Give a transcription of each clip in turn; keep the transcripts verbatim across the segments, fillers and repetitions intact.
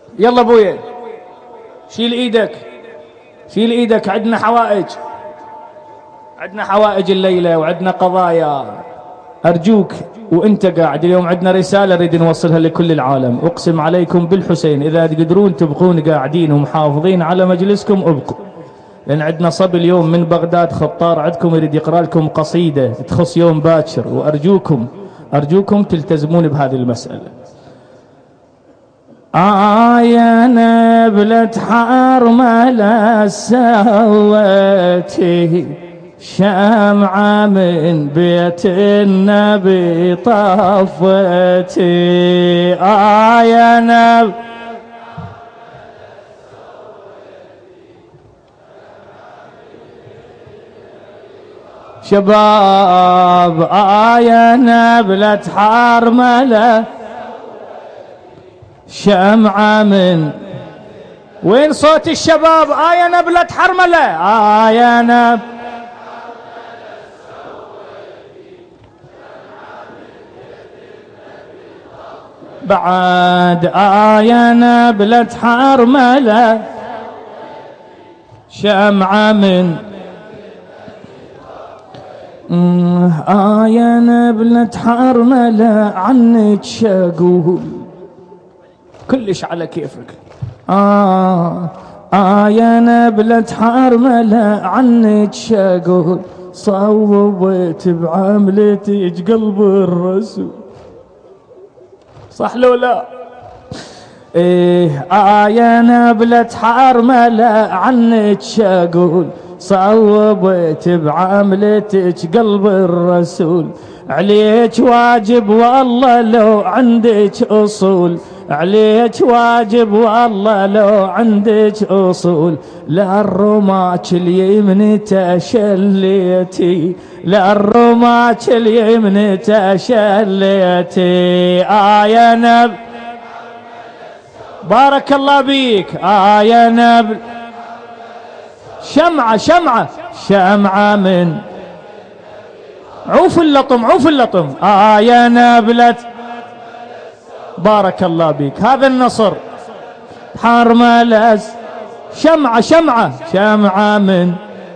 يلا ابويا شيل ايدك، شيل ايدك، عندنا حوائج، عندنا حوائج الليلة وعندنا قضايا. أرجوك وانت قاعد اليوم عندنا رسالة نريد نوصلها لكل العالم. أقسم عليكم بالحسين إذا تقدرون تبقون قاعدين ومحافظين على مجلسكم ابقوا، لأن عندنا صبي اليوم من بغداد خطار عندكم يريد يقرأ لكم قصيدة تخص يوم باكر، وأرجوكم أرجوكم تلتزمون بهذه المسألة. آه يا نبلة حرملة سويتي شمعة من بيت النبي طفتي. آه يا نبلة شباب، آه يا نبلة حرملة شمعة من، وين صوت الشباب؟ آه يا نبلة حرملة، آه يا نب بعد، آه يا نبلة حرملة شمعة من، آه يا نبلة حرملة عنك شقول كلش على كيفك. آه آه يا نبلة حرملة عنك شقول صوبت بعملتك قلب الرسول. صح لو لا؟ إيه آه يا نبلة حرملة عنك شقول صوبت بعملتك قلب الرسول. عليك واجب والله لو عندك أصول، عليك واجب والله لو عندك أصول. لا الرماك اليمن تشليتي، لا الرماك اليمن تشليتي. آه يا نبل بارك الله بيك، آه يا نبل شمعة شمعة شمعة من، عوف اللطم عوف اللطم. آه يا نبلة بارك الله بيك، هذا النصر. حرملة شمعة شمعة شمعة من،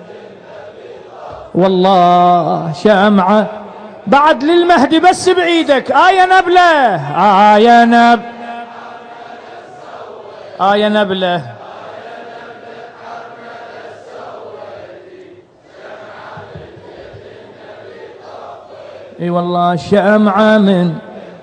والله شمعة بعد للمهدي بس بعيدك. آه يا نبلة، آه يا نب آه يا نبلة اي والله شمعة من،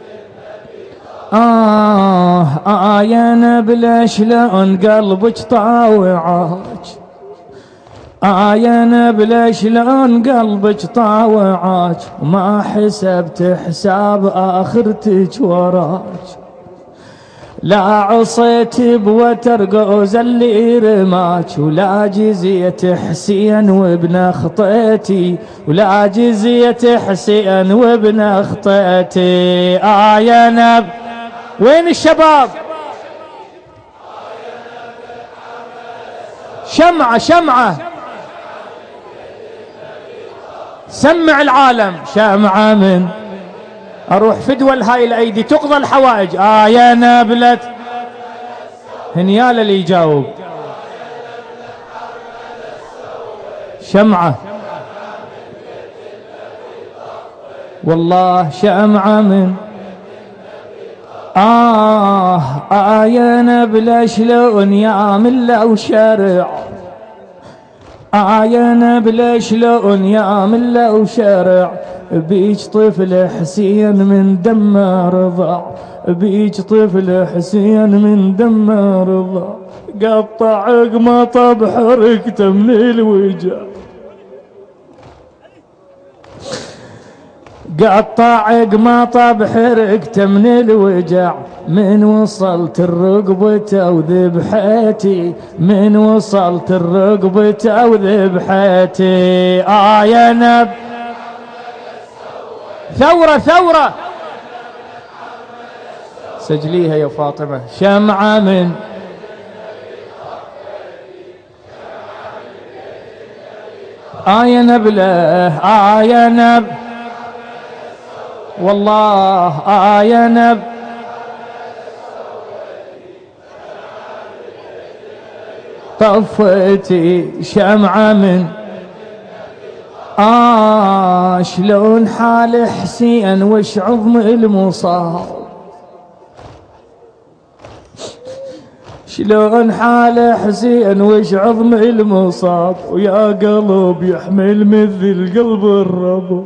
آه آه يا نبلة شلون قلبك طاوعك، آه يا نبلة شلون قلبك طاوعك وما حسبت حساب آخرتك وراك. لا عصيت بوترقوز اللي رماك ولا جزيت حسين وابن خطيتي، ولا جزيت حسين وابن خطيتي. آه يا نب وين الشباب؟ شمعة شمعة سمع العالم. شمعة من، اروح فدوى هاي الايدي تقضى الحوائج. آه يا نبلة هنيال اللي يجاوب. شمعة والله شمعة من، آه آه يا نبلة شلون يا ملة وشرع، آه يا نبلة شلون يا ملة وشرع. بيج طفل حسين من دم رضع، بيج طفل حسين من دم رضع. قطع قمطه بحركته من الوجع، قطع قمطه بحركته من الوجع. من وصلت الرقبة وذبحتي، من وصلت الرقبة وذبحتي. آه يا نب ثورة ثورة سجليها يا فاطمة. شمعة من، آه يا نبلة آه يا نب والله آه يا نب طفيتي شمعة من آه شلون حال حسين وش عظم المصاب، شلون حال حسين وش عظم المصاب، ويا قلب يحمل مثل قلب الرب،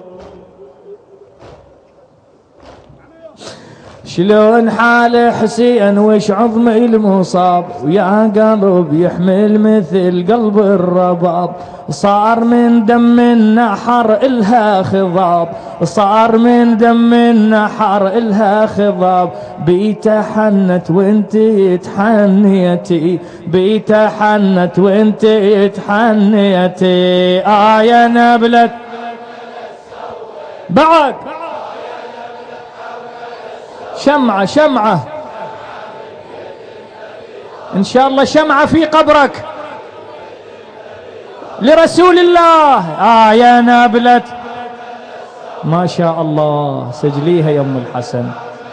شلون حال حسين وش عظم المصاب، ويا قلب يحمل مثل قلب الرباب، صار من دم النحر إلها خضاب، صار من دم النحر إلها خضاب، بيته حنت وانت تحنيتي، بيته حنت وانت تحنيتي. آه يا نبلة بعد شمعة شمعة إن شاء الله، شمعة في قبرك لرسول الله. آه يا نابلة ما شاء الله، سجليها يا أم الحسن.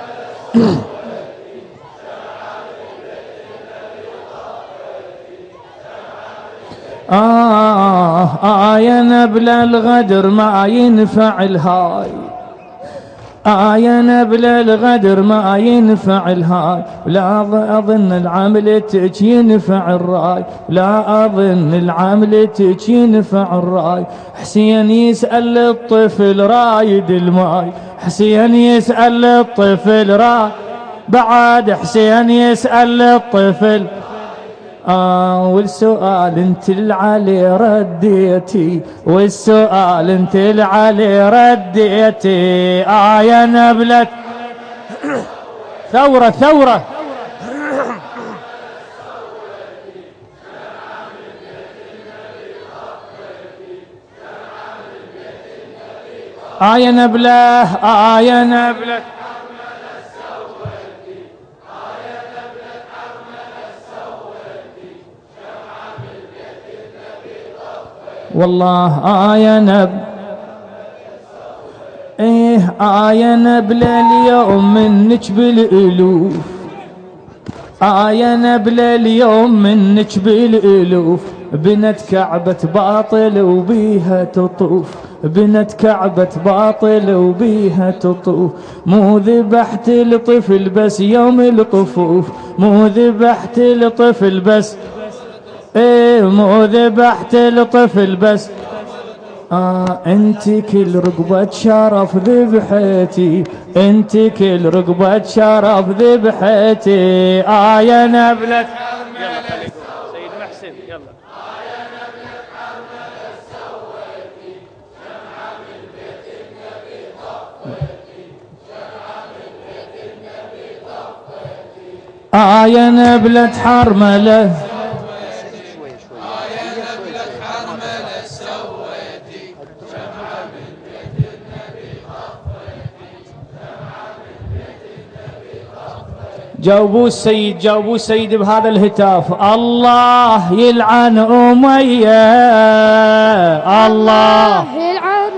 آه آه يا نبلة الغدر ما ينفع الهاي، آه يا نبل الغدر ما ينفع الهاي، لا أظن العملتك ينفع الراي، لا أظن العملتك ينفع الراي. حسين يسأل الطفل رايد الماي، حسين يسأل الطفل راي، بعد حسين يسأل الطفل آه والسؤال انت العلي رديتي، والسؤال انت العلي رديتي. آه يا نبلة ثورة ثورة آه يا نبلة آه يا نبلة والله. آه يا نب ايه آه يا نبلة اليوم منك بالالوف، آه يا نبلة اليوم منك بالالوف، بنت كعبة باطل وبيها تطوف، بنت كعبة باطل وبيها تطوف، مو ذبحت الطفل بس يوم الطفوف، مو ذبحت الطفل بس ايه مو ذبحت الطفل بس. آه انت كل رقبة شرف ذبحتي، انت كل رقبة شرف ذبحتي. آه يا نبلة سيد محسن يلا. آه يا نبلة حرملة سويتي، شمعة من بيت النبي طفيتي، شمعة من بيت النبي طفيتي. آه يا نبلة حرملة جاوبوا السيد، جاوبوا السيد بهذا الهتاف. الله يلعن أمية، الله يلعن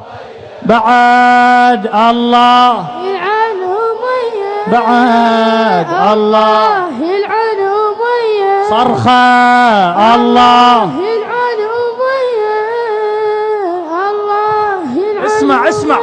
بعد، الله يلعن أمية بعد، الله يلعن أمية صرخة، الله يلعن أمية، الله يلعن. اسمع اسمع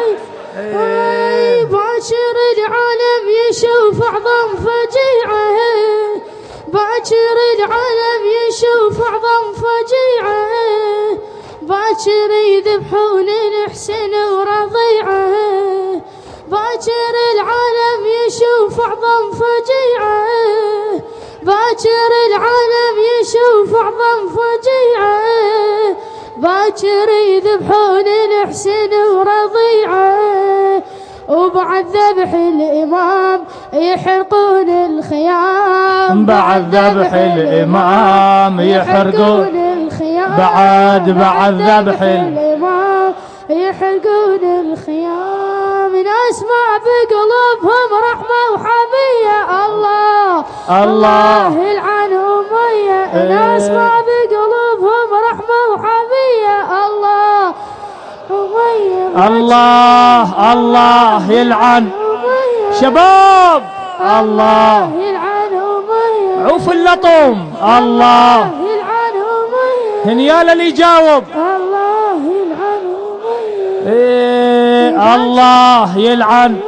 باكر العالم يشوف أعظم فجيعة، باكر العالم يشوف أعظم فجيعة، باكر يذبحون الحسين ورضيعة، باكر العالم يشوف أعظم فجيعة، باكر العالم يشوف أعظم فجيعة، باكر يذبحون الحسين ورضيعة، وبعد ذبح الإمام يحرقون الخيام، بعد ذبح الإمام يحرقون الخيام، بعد بعد ذبح الإمام يحرقون الخيام. ناس ما بقلوبهم رحمة وحمية، الله الله يلعن أمية. ناس ما بقلوبهم رحمة وحمية، الله الله الله يلعن شباب، الله يلعن أمية. عوف اللطم، الله يلعن هنيال اللي يجاوب. الله يلعن إيه الله يلعن.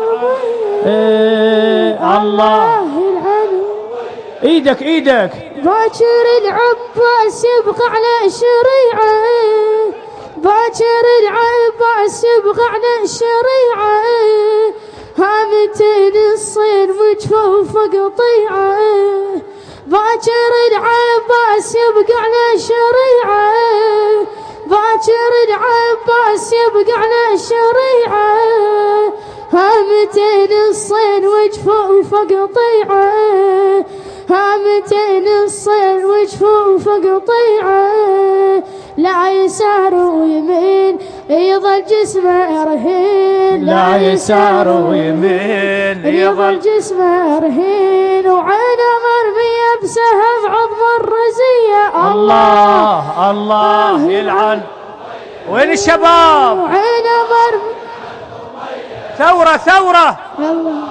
إيه الله يلعن. ايدك ايدك. باكر العباس يبقى على الشريعة، باكر العباس يبقى على الشريعة، هامتين الصين مجفوفة قطيعة، باكر العباس يبقى على الشريعة، باكر العباس يبقى على الشريعة، هامتين الصين وجفوفة قطيعة، هامتين الصين وجفوفه قطيعة، لا يسار ويمين يظل جسمه رهين، لا يسار ويمين يظل جسمه رهين، وعينه مرمية بسهم عظم الرزية. الله الله يلعن. وين الشباب؟ وعينه مرمية. ثورة ثورة. الله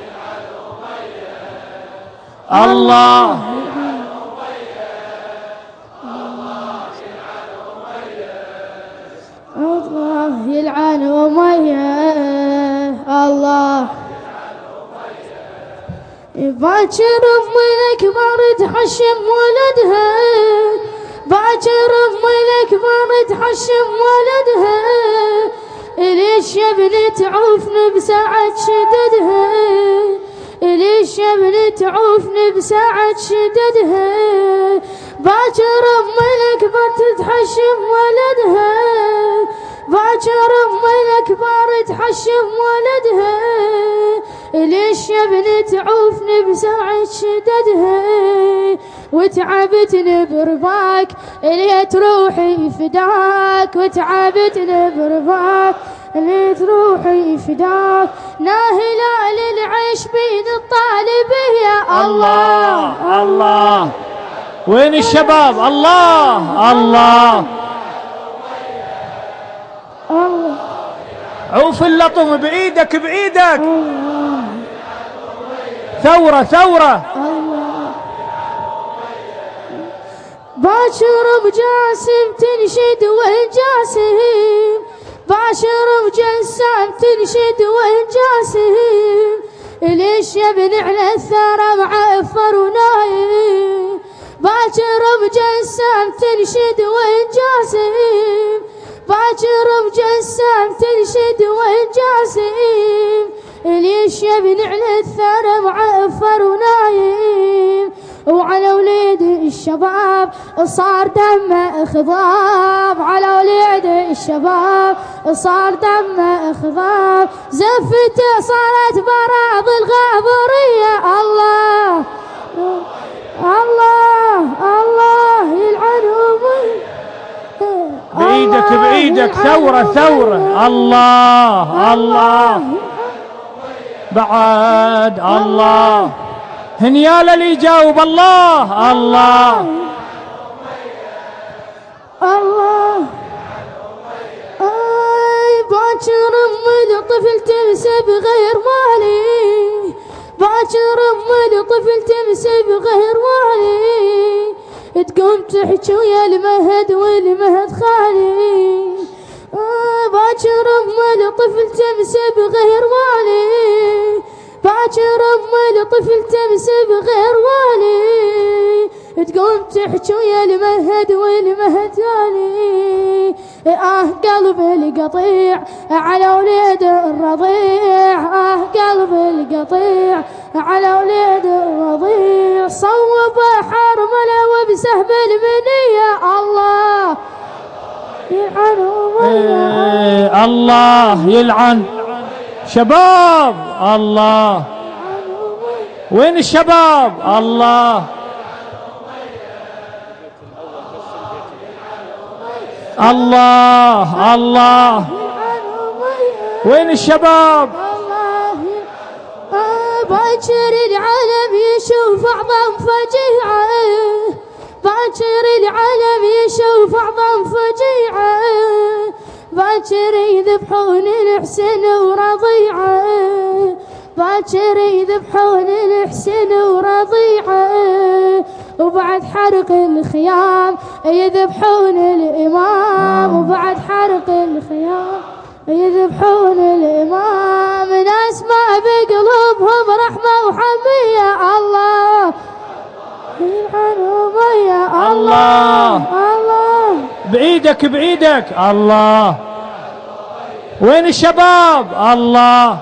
الله الله يلعن أمية. الله باكر أمي الأكبر تحشم ولدها، باكر أمي الأكبر تحشم ولدها، ليش يا ابني تعوفني بساعة شددها، ليش يا ابني تعوفني بساعة شددها، باكر أمي الأكبر تتحشم ولدها، باكر أمي الأكبر تحشم ولدها، ليش يا ابني تعوفني بساعة شددها، وتعبتني برباك ليت روحي فداك، وتعبتني برباك ليت روحي فداك، ناهلال العيش بين الطالبية. الله الله. وين الشباب؟ الله الله الله. عوف اللطم بايدك بايدك. الله. ثورة ثورة. الله. باكر بجاسم تنشد والجاسم، باكر بجسام تنشد والجاسم، ليش يا ابن على الثرى معفر ونايم، باكر بجسام تنشد والجاسم، باكر بجسام تنشد والجاسم، ليش يا ابن على الثرى معفر ونايم، وعلى وليد الشباب صار دمه خضاب، على وليد الشباب صار دمه خضاب، زفته صارت براض الغابرية. الله الله الله يلعنهم. بايدك بايدك. ثورة ثورة. الله الله بعد. الله هنيال اللي يجاوب. الله الله الله. اي باكر امي الطفل تمسي بغير مالي، باكر امي الطفل تمسي بغير مالي، تقوم تحكي ويا المهد والمهد خالي، باكر امي الطفل تمسي بغير مالي، باكر امي الطفل تمسي بغير والي، تقوم تحكي ويا المهد والمهد تالي، اه قلبي القطيع على وليد الرضيع، اه قلبي القطيع على وليد الرضيع، صوب حرمله وبسهم المنية. الله يلعن إيه الله يلعن. شباب الله. وين الشباب؟ الله الله الله. وين الشباب؟ باكر العالم يشوف أعظم فجيعة، باكر العالم يشوف أعظم فجيعة، باكر يذبحون الحسين ورضيعة، باكر يذبحون الحسين ورضيعة، وبعد حرق الخيام يذبحون الإمام، وبعد حرق الخيام يذبحون الإمام. ناس ما بقلوبهم رحمة وحمية، الله يلعنهم يا الله. الله بإيدك بإيدك الله. وين الشباب؟ الله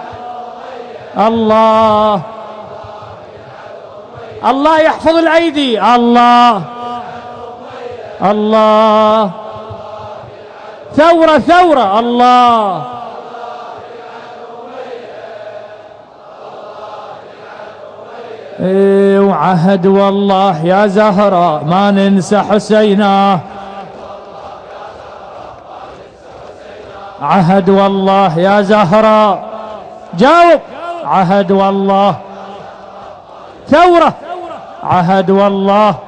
الله الله يحفظ الأيدي. الله الله ثورة ثورة. الله إيه وعهد والله يا زهرة ما ننسى حسينا. عهد والله يا زهرة. جاوب. عهد والله. ثورة. عهد والله.